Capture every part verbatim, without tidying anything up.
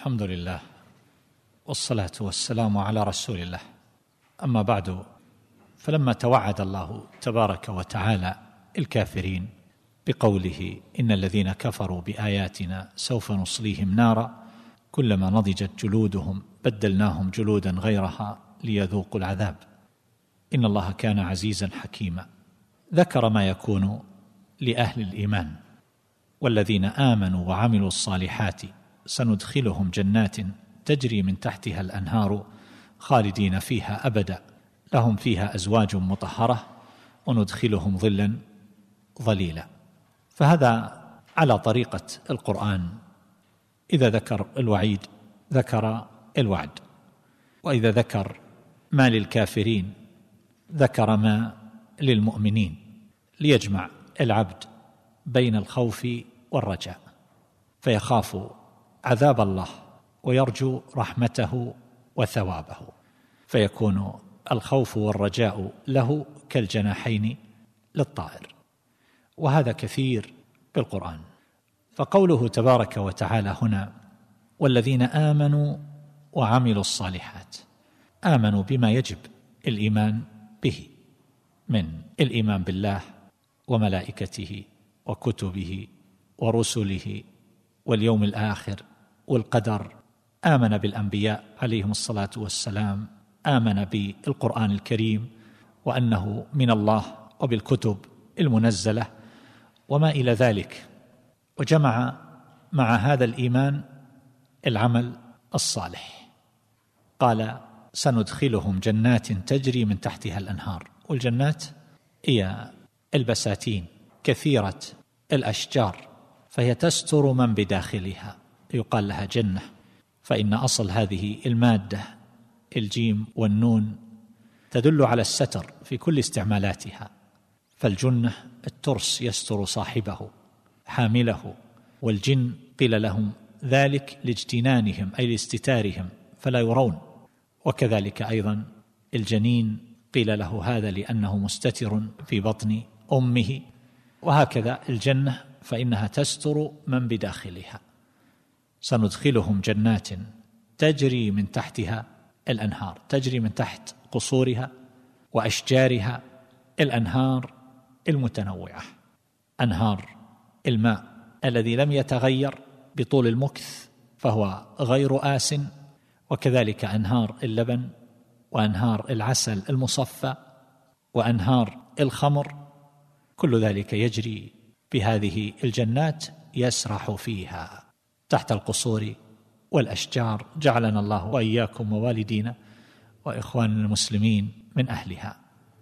الحمد لله والصلاة والسلام على رسول الله. أما بعد، فلما توعد الله تبارك وتعالى الكافرين بقوله إن الذين كفروا بآياتنا سوف نصليهم نارا كلما نضجت جلودهم بدلناهم جلودا غيرها ليذوقوا العذاب إن الله كان عزيزا حكيما، ذكر ما يكون لأهل الإيمان: والذين آمنوا وعملوا الصالحات سندخلهم جنات تجري من تحتها الأنهار خالدين فيها أبدا لهم فيها أزواج مطهرة وندخلهم ظلا ظليلا. فهذا على طريقة القرآن، إذا ذكر الوعيد ذكر الوعد، وإذا ذكر ما للكافرين ذكر ما للمؤمنين، ليجمع العبد بين الخوف والرجاء، فيخاف عذاب الله ويرجو رحمته وثوابه، فيكون الخوف والرجاء له كالجناحين للطائر، وهذا كثير بالقرآن. فقوله تبارك وتعالى هنا: والذين آمنوا وعملوا الصالحات، آمنوا بما يجب الإيمان به من الإيمان بالله وملائكته وكتبه ورسله واليوم الآخر والقدر، آمن بالأنبياء عليهم الصلاة والسلام، آمن بالقرآن الكريم وأنه من الله وبالكتب المنزلة وما إلى ذلك، وجمع مع هذا الإيمان العمل الصالح. قال: سندخلهم جنات تجري من تحتها الأنهار، والجنات هي البساتين كثيرة الأشجار، فهي تستر من بداخلها، يقال لها جنة، فإن أصل هذه المادة الجيم والنون تدل على الستر في كل استعمالاتها، فالجنة الترس يستر صاحبه حامله، والجن قيل لهم ذلك لاجتنانهم أي لاستتارهم فلا يرون، وكذلك أيضا الجنين قيل له هذا لأنه مستتر في بطن أمه، وهكذا الجنة فإنها تستر من بداخلها. سندخلهم جنات تجري من تحتها الأنهار، تجري من تحت قصورها وأشجارها الأنهار المتنوعة، أنهار الماء الذي لم يتغير بطول المكث فهو غير آس، وكذلك أنهار اللبن وأنهار العسل المصفى وأنهار الخمر، كل ذلك يجري بهذه الجنات يسرح فيها تحت القصور والأشجار، جعلنا الله وإياكم ووالدينا وإخواننا المسلمين من أهلها.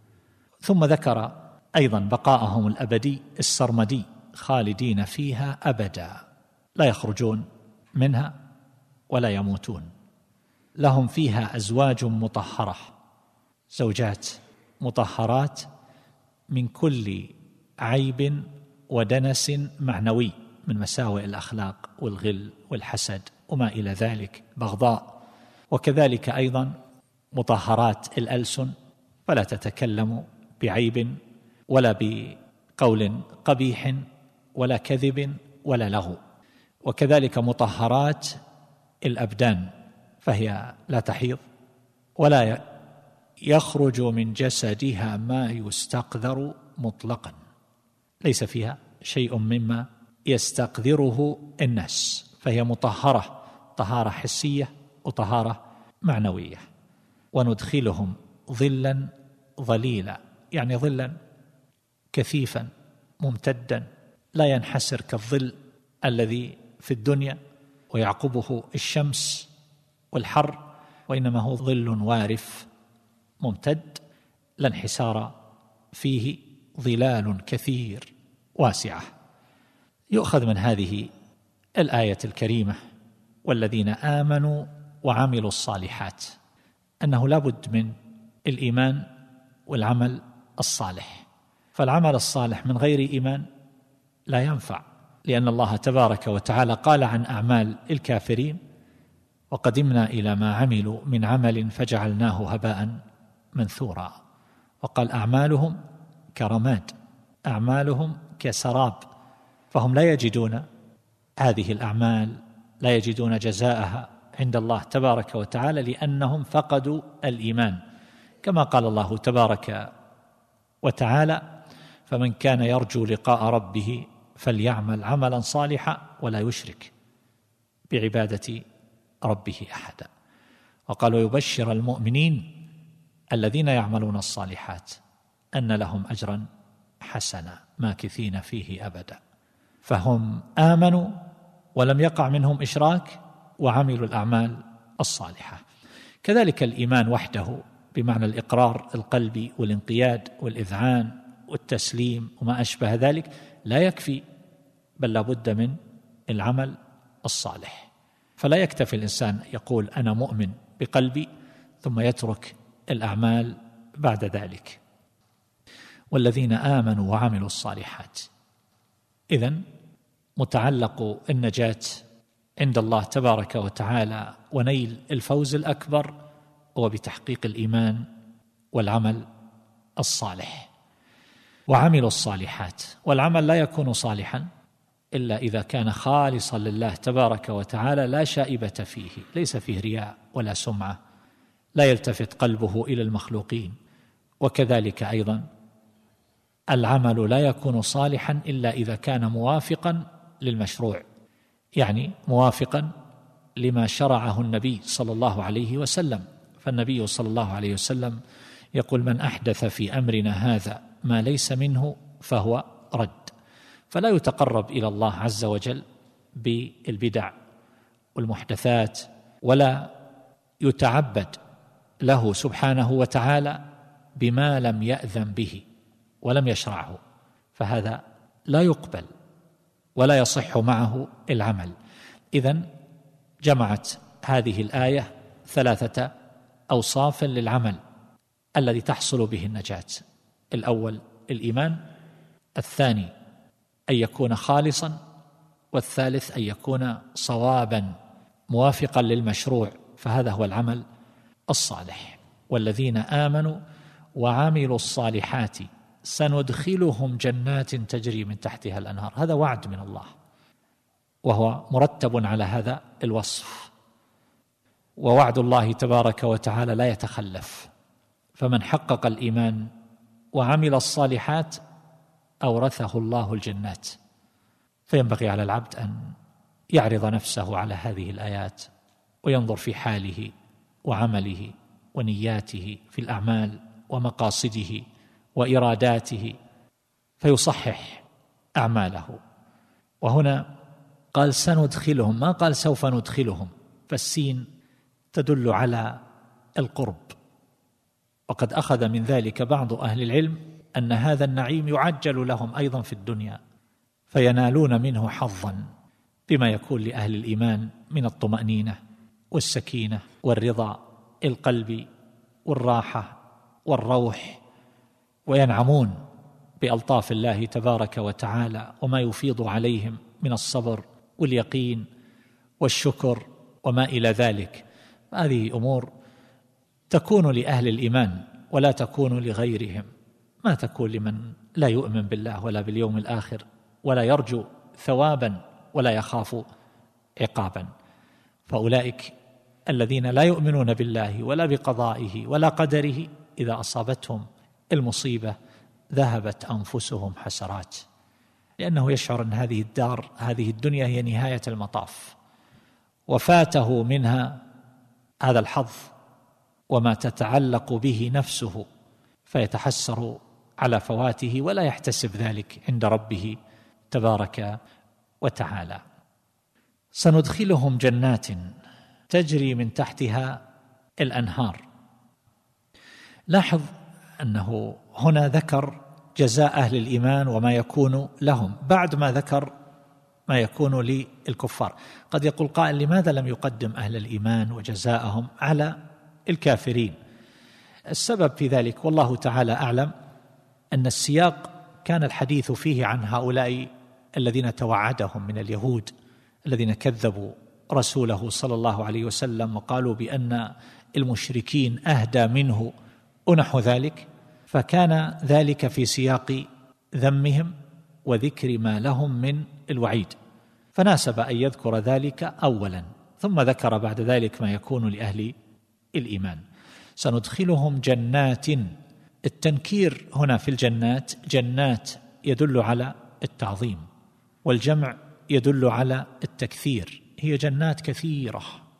ثم ذكر أيضا بقاءهم الأبدي السرمدي خالدين فيها أبدا، لا يخرجون منها ولا يموتون، لهم فيها أزواج مطهرة، زوجات مطهرات من كل عيب ودنس معنوي من مساوئ الأخلاق والغل والحسد وما إلى ذلك، بغضاء، وكذلك أيضا مطهرات الألسن، فلا تتكلم بعيب ولا بقول قبيح ولا كذب ولا لغو، وكذلك مطهرات الأبدان، فهي لا تحيض ولا يخرج من جسدها ما يستقذر مطلقا، ليس فيها شيء مما يستقذره الناس، فهي مطهرة طهارة حسية وطهارة معنوية. وندخلهم ظلا ظليلا، يعني ظلا كثيفا ممتدا لا ينحسر كالظل الذي في الدنيا ويعقبه الشمس والحر، وإنما هو ظل وارف ممتد لا انحسار فيه، ظلال كثير واسعة. يؤخذ من هذه الآية الكريمة والذين آمنوا وعملوا الصالحات أنه لا بد من الإيمان والعمل الصالح، فالعمل الصالح من غير إيمان لا ينفع، لأن الله تبارك وتعالى قال عن أعمال الكافرين: وقدمنا إلى ما عملوا من عمل فجعلناه هباء منثورا، وقال أعمالهم كرماد، أعمالهم كسراب، فهم لا يجدون هذه الأعمال لا يجدون جزاءها عند الله تبارك وتعالى لأنهم فقدوا الإيمان، كما قال الله تبارك وتعالى: فمن كان يرجو لقاء ربه فليعمل عملا صالحا ولا يشرك بعبادة ربه أحدا. وقال: ويبشر المؤمنين الذين يعملون الصالحات أن لهم أجرا حسنا ماكثين فيه أبدا. فهم آمنوا ولم يقع منهم إشراك وعملوا الأعمال الصالحة. كذلك الإيمان وحده بمعنى الإقرار القلبي والانقياد والإذعان والتسليم وما أشبه ذلك لا يكفي، بل لابد من العمل الصالح. فلا يكتفي الإنسان يقول أنا مؤمن بقلبي ثم يترك الأعمال بعد ذلك. والذين آمنوا وعملوا الصالحات، إذن متعلق النجاة عند الله تبارك وتعالى ونيل الفوز الأكبر هو بتحقيق الإيمان والعمل الصالح. وعملوا الصالحات، والعمل لا يكون صالحا إلا إذا كان خالصا لله تبارك وتعالى لا شائبة فيه، ليس فيه رياء ولا سمعة، لا يلتفت قلبه إلى المخلوقين. وكذلك أيضا العمل لا يكون صالحا إلا إذا كان موافقا للمشروع، يعني موافقا لما شرعه النبي صلى الله عليه وسلم. فالنبي صلى الله عليه وسلم يقول: من أحدث في أمرنا هذا ما ليس منه فهو رد. فلا يتقرب إلى الله عز وجل بالبدع والمحدثات، ولا يتعبد له سبحانه وتعالى بما لم يأذن به ولم يشرعه، فهذا لا يقبل ولا يصح معه العمل. إذن جمعت هذه الآية ثلاثة أوصاف للعمل الذي تحصل به النجاة: الأول الإيمان، الثاني أن يكون خالصا، والثالث أن يكون صوابا موافقا للمشروع، فهذا هو العمل الصالح. والذين آمنوا وعملوا الصالحات سندخلهم جنات تجري من تحتها الأنهار، هذا وعد من الله وهو مرتب على هذا الوصف. ووعد الله تبارك وتعالى لا يتخلف، فمن حقق الإيمان وعمل الصالحات أورثه الله الجنات. فينبغي على العبد أن يعرض نفسه على هذه الآيات وينظر في حاله وعمله ونياته في الأعمال ومقاصده وإراداته فيصحح أعماله. وهنا قال سندخلهم، ما قال سوف ندخلهم، فالسين تدل على القرب. وقد أخذ من ذلك بعض أهل العلم أن هذا النعيم يعجل لهم أيضا في الدنيا، فينالون منه حظا بما يكون لأهل الإيمان من الطمأنينة والسكينة والرضا القلبي والراحة والروح، وينعمون بألطاف الله تبارك وتعالى وما يفيض عليهم من الصبر واليقين والشكر وما إلى ذلك. هذه أمور تكون لأهل الإيمان ولا تكون لغيرهم، ما تكون لمن لا يؤمن بالله ولا باليوم الآخر ولا يرجو ثوابا ولا يخاف عقابا. فأولئك الذين لا يؤمنون بالله ولا بقضائه ولا قدره إذا أصابتهم المصيبة ذهبت أنفسهم حسرات، لأنه يشعر أن هذه الدار هذه الدنيا هي نهاية المطاف، وفاته منها هذا الحظ وما تتعلق به نفسه، فيتحسر على فواته ولا يحتسب ذلك عند ربه تبارك وتعالى. سندخلهم جنات تجري من تحتها الأنهار. لاحظ أنه هنا ذكر جزاء أهل الإيمان وما يكون لهم بعد ما ذكر ما يكون للكفار. قد يقول قائل: لماذا لم يقدم أهل الإيمان وجزاءهم على الكافرين؟ السبب في ذلك والله تعالى أعلم أن السياق كان الحديث فيه عن هؤلاء الذين توعدهم من اليهود الذين كذبوا رسوله صلى الله عليه وسلم وقالوا بأن المشركين أهدى منه ونحو ذلك، فكان ذلك في سياق ذمهم وذكر ما لهم من الوعيد. فناسب أن يذكر ذلك أولا، ثم ذكر بعد ذلك ما يكون لأهل الإيمان. سندخلهم جنات. التنكير هنا في الجنات، جنات يدل على التعظيم، والجمع يدل على التكثير. هي جنات كثيرة.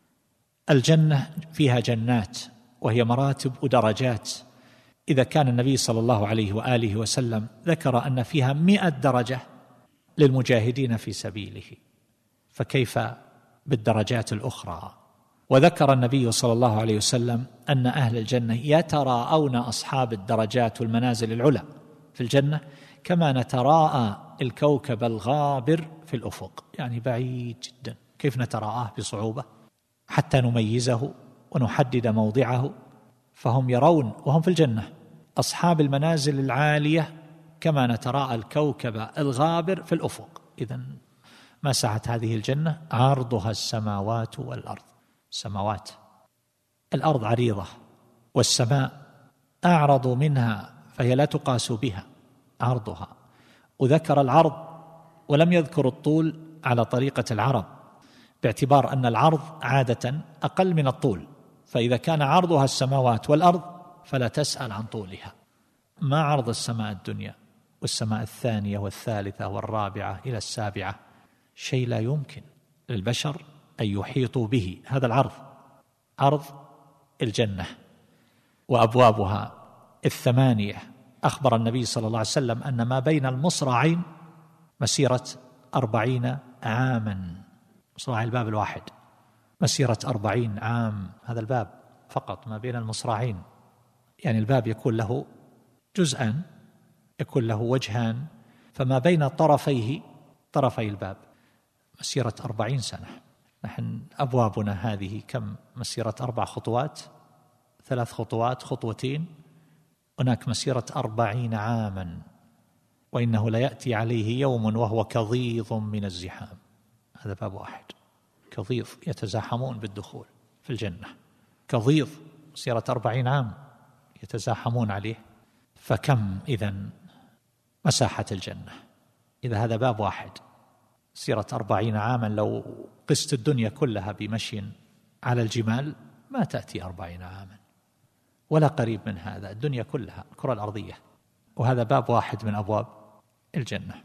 الجنة فيها جنات وهي مراتب ودرجات. إذا كان النبي صلى الله عليه وآله وسلم ذكر أن فيها مئة درجة للمجاهدين في سبيله، فكيف بالدرجات الأخرى؟ وذكر النبي صلى الله عليه وسلم أن أهل الجنة يتراءون أصحاب الدرجات والمنازل العلى في الجنة كما نتراءى الكوكب الغابر في الأفق، يعني بعيد جدا. كيف نتراءاه بصعوبة حتى نميزه ونحدد موضعه؟ فهم يرون وهم في الجنة أصحاب المنازل العالية كما نتراءى الكوكب الغابر في الأفق. إذن ما سعت هذه الجنة؟ عرضها السماوات والأرض. السماوات، الأرض عريضة، والسماء أعرض منها فهي لا تقاس بها عرضها. وذكر العرض ولم يذكر الطول على طريقة العرب، باعتبار أن العرض عادة أقل من الطول، فإذا كان عرضها السماوات والأرض فلا تسأل عن طولها. ما عرض السماء الدنيا والسماء الثانية والثالثة والرابعة إلى السابعة؟ شيء لا يمكن للبشر أن يحيطوا به. هذا العرض، عرض الجنة وأبوابها الثمانية. أخبر النبي صلى الله عليه وسلم أن ما بين المصراعين مسيرة أربعين عاما. مصراع الباب الواحد مسيرة أربعين عام، هذا الباب فقط ما بين المصراعين. يعني الباب يكون له جزءان، يكون له وجهان، فما بين طرفيه طرفي الباب مسيرة أربعين سنة. نحن أبوابنا هذه كم؟ مسيرة أربع خطوات، ثلاث خطوات، خطوتين. هناك مسيرة أربعين عاما، وإنه ليأتي عليه يوم وهو كظيظ من الزحام. هذا باب واحد كظيظ، يتزاحمون بالدخول في الجنة. كظيظ مسيرة أربعين عام يتزاحمون عليه. فكم إذن مساحة الجنة؟ إذا هذا باب واحد مسيرة أربعين عاما، لو قست الدنيا كلها بمشي على الجمال ما تأتي أربعين عاما ولا قريب من هذا. الدنيا كلها الكرة الأرضية، وهذا باب واحد من أبواب الجنة.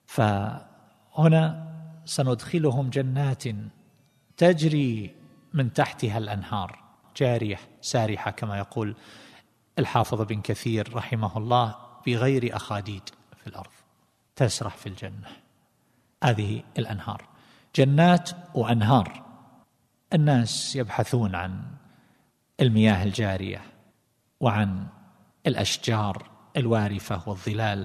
فهنا سندخلهم جنات تجري من تحتها الأنهار، جارية سارحة كما يقول الحافظ بن كثير رحمه الله، بغير أخاديد في الأرض، تسرح في الجنة. هذه الأنهار جنات وأنهار. الناس يبحثون عن المياه الجارية وعن الأشجار الوارفة والظلال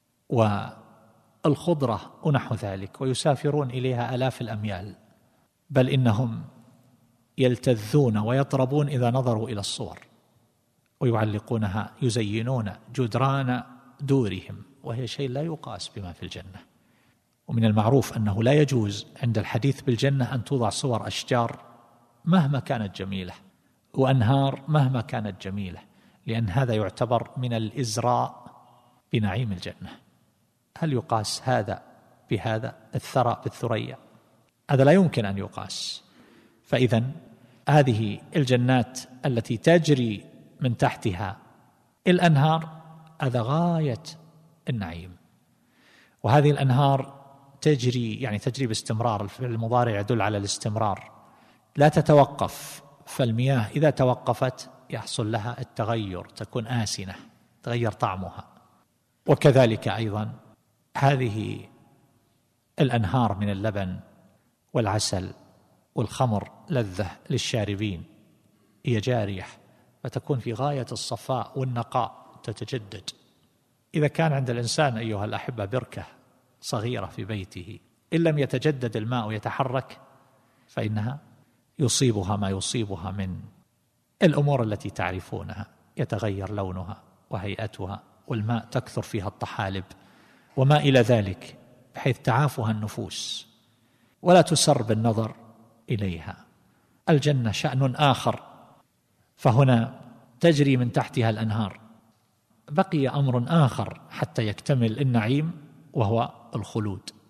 والخضرة ونحو ذلك، ويسافرون إليها آلاف الأميال، بل إنهم يلتذون ويطربون إذا نظروا إلى الصور، ويعلقونها، يزينون جدران دورهم، وهي شيء لا يقاس بما في الجنة. ومن المعروف أنه لا يجوز عند الحديث بالجنة أن توضع صور أشجار مهما كانت جميلة، وأنهار مهما كانت جميلة، لأن هذا يعتبر من الإزراء بنعيم الجنة. هل يقاس هذا بهذا؟ الثرى بالثريا، هذا لا يمكن أن يقاس. فإذن هذه الجنات التي تجري من تحتها الأنهار، هذا غاية النعيم. وهذه الأنهار تجري، يعني تجري باستمرار، الفعل المضارع يدل على الاستمرار، لا تتوقف. فالمياه إذا توقفت يحصل لها التغير، تكون آسنة، تغير طعمها. وكذلك أيضا هذه الأنهار من اللبن والعسل والخمر لذة للشاربين، هي جارية، فتكون في غاية الصفاء والنقاء، تتجدد. إذا كان عند الإنسان أيها الأحبة بركة صغيرة في بيته، إن لم يتجدد الماء ويتحرك فإنها يصيبها ما يصيبها من الأمور التي تعرفونها، يتغير لونها وهيئتها، والماء تكثر فيها الطحالب وما إلى ذلك، بحيث تعافها النفوس ولا تسر بالنظر إليها. الجنة شأن آخر، فهنا تجري من تحتها الأنهار. بقي أمر آخر حتى يكتمل النعيم، وهو الخلود.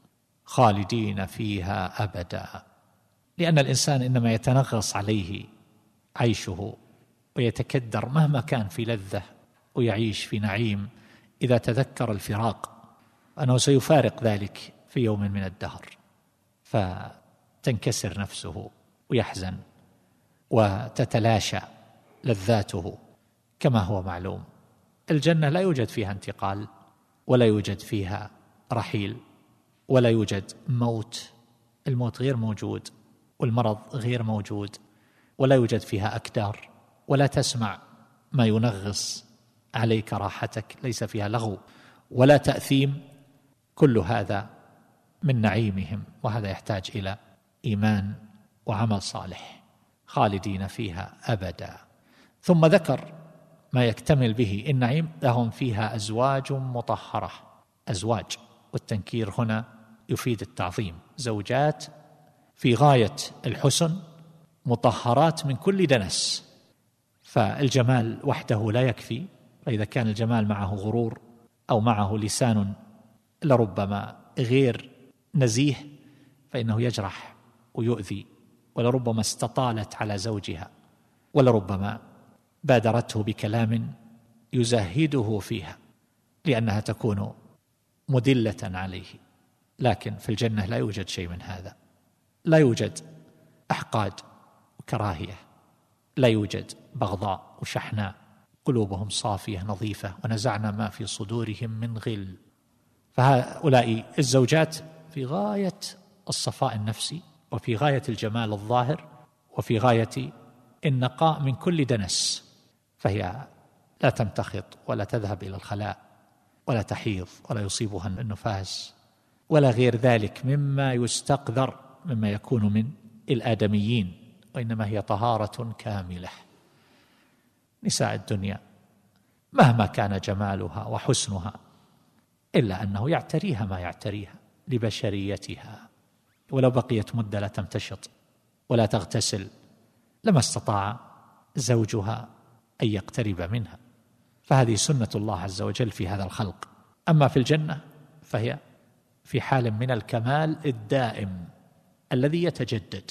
خالدين فيها أبدا، لأن الإنسان إنما يتنغص عليه عيشه ويتكدر مهما كان في لذة ويعيش في نعيم إذا تذكر الفراق، أنه سيفارق ذلك في يوم من الدهر، فتنكسر نفسه ويحزن وتتلاشى لذاته كما هو معلوم. الجنة لا يوجد فيها انتقال، ولا يوجد فيها رحيل، ولا يوجد موت، الموت غير موجود، والمرض غير موجود، ولا يوجد فيها أكدار، ولا تسمع ما ينغص عليك راحتك، ليس فيها لغو ولا تأثيم. كل هذا من نعيمهم، وهذا يحتاج إلى إيمان وعمل صالح. خالدين فيها أبدا. ثم ذكر ما يكتمل به النعيم: لهم فيها أزواج مطهرة. أزواج، والتنكير هنا يفيد التعظيم، زوجات في غاية الحسن، مطهرات من كل دنس. فالجمال وحده لا يكفي، فإذا كان الجمال معه غرور أو معه لسان لربما غير نزيه فإنه يجرح ويؤذي، ولربما استطالت على زوجها، ولربما بادرته بكلام يزهده فيها لأنها تكون مدلة عليه. لكن في الجنة لا يوجد شيء من هذا، لا يوجد أحقاد وكراهية، لا يوجد بغضاء وشحناء، قلوبهم صافية نظيفة، ونزعنا ما في صدورهم من غل. فهؤلاء الزوجات في غاية الصفاء النفسي، وفي غاية الجمال الظاهر، وفي غاية النقاء من كل دنس، فهي لا تمتخط ولا تذهب إلى الخلاء ولا تحيض ولا يصيبها النفاس ولا غير ذلك مما يستقذر مما يكون من الآدميين، وإنما هي طهارة كاملة. نساء الدنيا مهما كان جمالها وحسنها إلا أنه يعتريها ما يعتريها لبشريتها، ولو بقيت مدة لا تمتشط ولا تغتسل لما استطاع زوجها أن يقترب منها. فهذه سنة الله عز وجل في هذا الخلق. أما في الجنة فهي في حال من الكمال الدائم الذي يتجدد،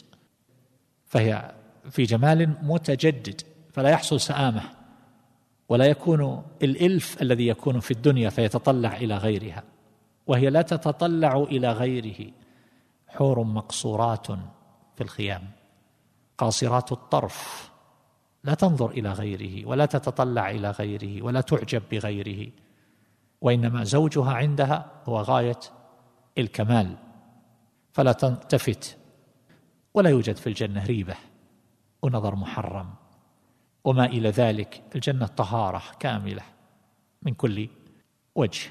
فهي في جمال متجدد، فلا يحصل سآمة، ولا يكون الإلف الذي يكون في الدنيا فيتطلع إلى غيرها، وهي لا تتطلع إلى غيره. حور مقصورات في الخيام قاصرات الطرف، لا تنظر إلى غيره ولا تتطلع إلى غيره ولا تعجب بغيره، وإنما زوجها عندها هو غاية الكمال، فلا تلتفت. ولا يوجد في الجنة ريبة ونظر محرم وما إلى ذلك. الجنة طهارة كاملة من كل وجه.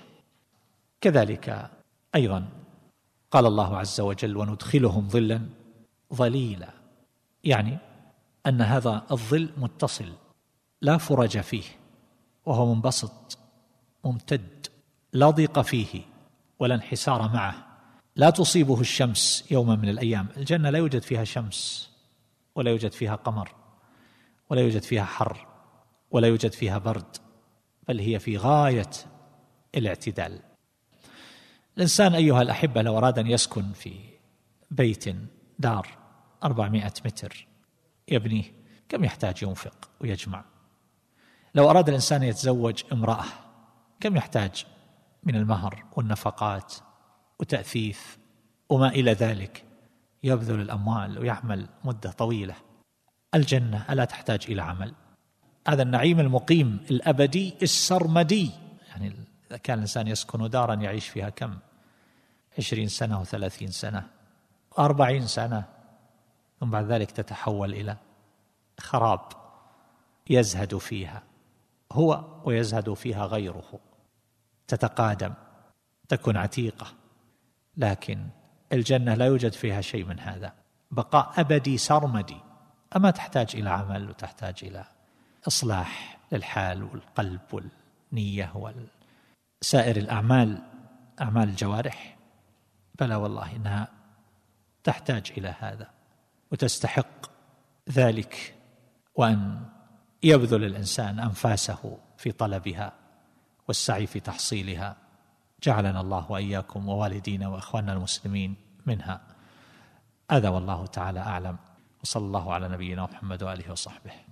كذلك أيضا قال الله عز وجل: وندخلهم ظلا ظليلا، يعني أن هذا الظل متصل لا فرج فيه، وهو منبسط ممتد لا ضيق فيه ولا انحسار معه، لا تصيبه الشمس يوم من الأيام. الجنة لا يوجد فيها شمس، ولا يوجد فيها قمر، ولا يوجد فيها حر، ولا يوجد فيها برد، بل هي في غاية الاعتدال. الإنسان أيها الأحبة لو أراد أن يسكن في بيت دار أربعمائة متر يبنيه، كم يحتاج ينفق ويجمع؟ لو أراد الإنسان يتزوج امرأة كم يحتاج من المهر والنفقات وتأثيث وما إلى ذلك؟ يبذل الأموال ويعمل مدة طويلة. الجنة ألا تحتاج إلى عمل؟ هذا النعيم المقيم الأبدي السرمدي. يعني إذا كان الإنسان يسكن دارا يعيش فيها كم؟ عشرين سنة وثلاثين سنة وأربعين سنة، ثم بعد ذلك تتحول إلى خراب يزهد فيها هو ويزهد فيها غيره، تتقادم، تكون عتيقة. لكن الجنة لا يوجد فيها شيء من هذا، بقاء أبدي سرمدي. أما تحتاج إلى عمل وتحتاج إلى إصلاح للحال والقلب والنية وسائر الأعمال، أعمال الجوارح، بلى والله إنها تحتاج إلى هذا وتستحق ذلك، وأن يبذل الإنسان أنفاسه في طلبها والسعي في تحصيلها جعلنا الله وإياكم ووالدينا وإخواننا المسلمين منها. هذا والله تعالى أعلم، وصلى الله على نبينا محمد وآله وصحبه.